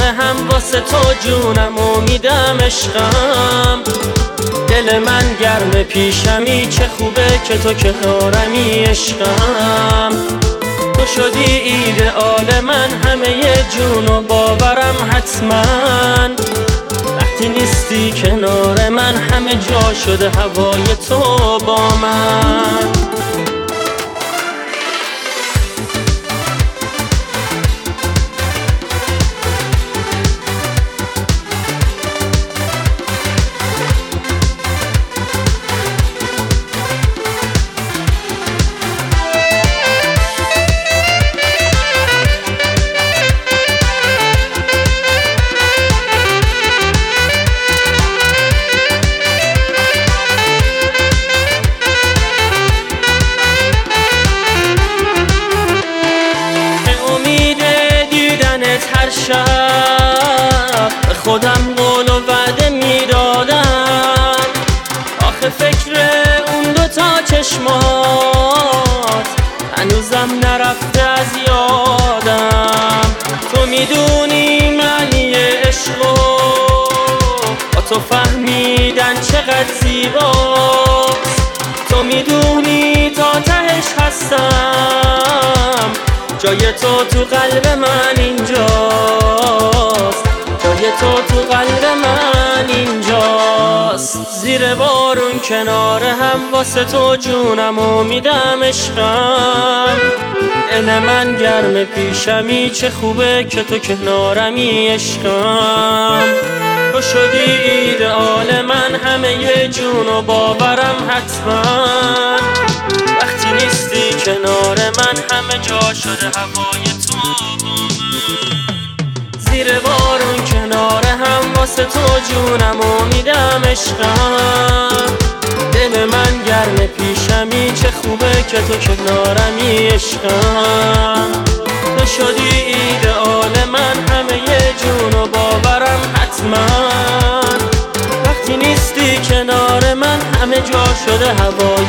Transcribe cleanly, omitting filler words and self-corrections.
هم واسه تو جونمو میدم عشقم. دل من گرم پیشمی، چه خوبه که تو کنارمی عشقم. تو شدی ایدئال من، همه جون و باورم حتما. وقتی نیستی کنار من، همه جا شده هوای تو با من. هر شب به خودم قول و وعده میدادم، آخه فکر اون دوتا چشمات هنوزم نرفته از یادم. تو میدونی معنی عشقو، با تو فهمیدن چقدر زیباست. تو میدونی تا تهش هستم، جای تو تو قلب من اینجاست. جای تو تو قلب من اینجاست. زیر بارون کنار هم واسه تو جونمو میدم عشقم. دل من گرم پیشمی، چه خوبه که تو کنارمی عشقم. تو شدی ایدئال من، همه جون و باورم حتما. وقتی نیستی کنار من، همه جا شده هوای تو با من. زیر بارون کنار هم واسه تو جونمو میدم عشقم. دل من گرم پیشمی، چه خوبه که تو کنارمی عشقم. تو شدی ایدئال من، همه جون و باورم حتما. وقتی نیستی کنار من، همه جا شده هوای